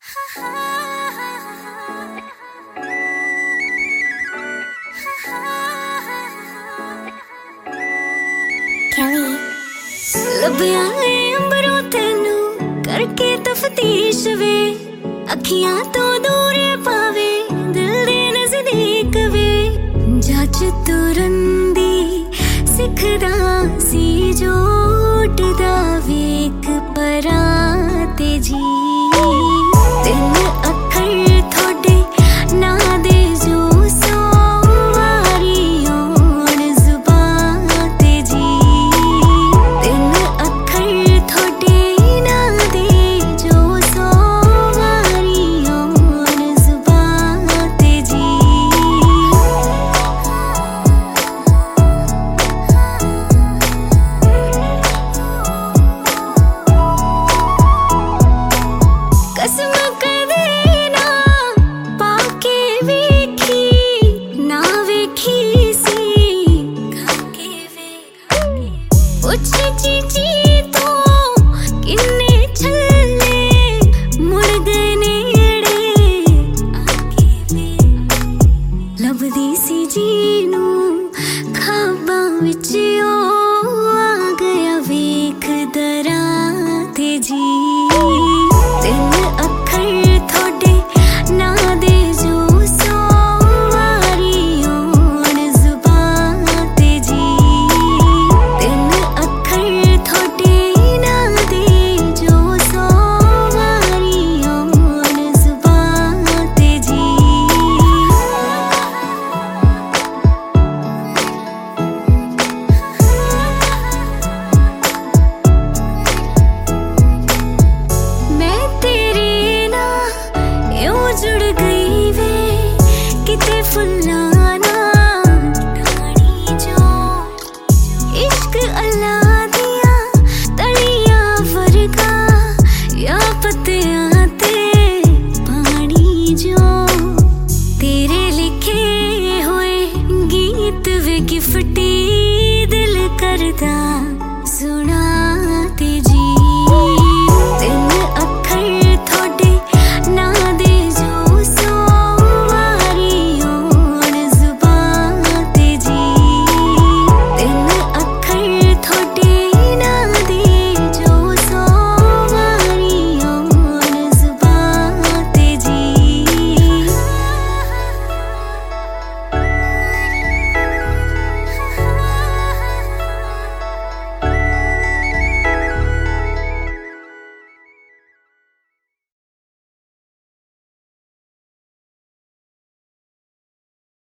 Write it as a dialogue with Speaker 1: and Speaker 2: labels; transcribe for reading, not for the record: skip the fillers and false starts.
Speaker 1: लभया अंबरों तेनू करके तफ्तीश वे, अखियां तो दूर पावे दिल दे नजदीक वे। जच तुरंदी सिखदा सी जोटदा वेक परां ते जी। तिन अखर थोड़े ना दे जो सौ वारी होण जुबां ते जी। तिन अखर थोड़े ना दे जो सौ वारी होण जुबां ते जी। कसम कदे ना पाके वेखी ना वेखी सी खाके वे। पुछ चीची तो किन्ने छल्ले मुड़ गए नेड़े आके वे। लभदी सी जीनू खाबां विच ओ आ गया वेख दरां ते जी। तिन अखर थोड़े ना दे जो सौ वारी होण जुबां ते जी। तिन अखर थोड़े ना दे जो सौ वारी होण जुबां ते जी। मैं तेरे नाल यूं जुड़ गई वे किते फुल्लां नाल ठाणी जो। इश्क अल्लाह दियां तलियां वर्गा या पत्तियां ते पानी जो। तेरे लिखे होए गीत वे गिफ्टी दिल करदा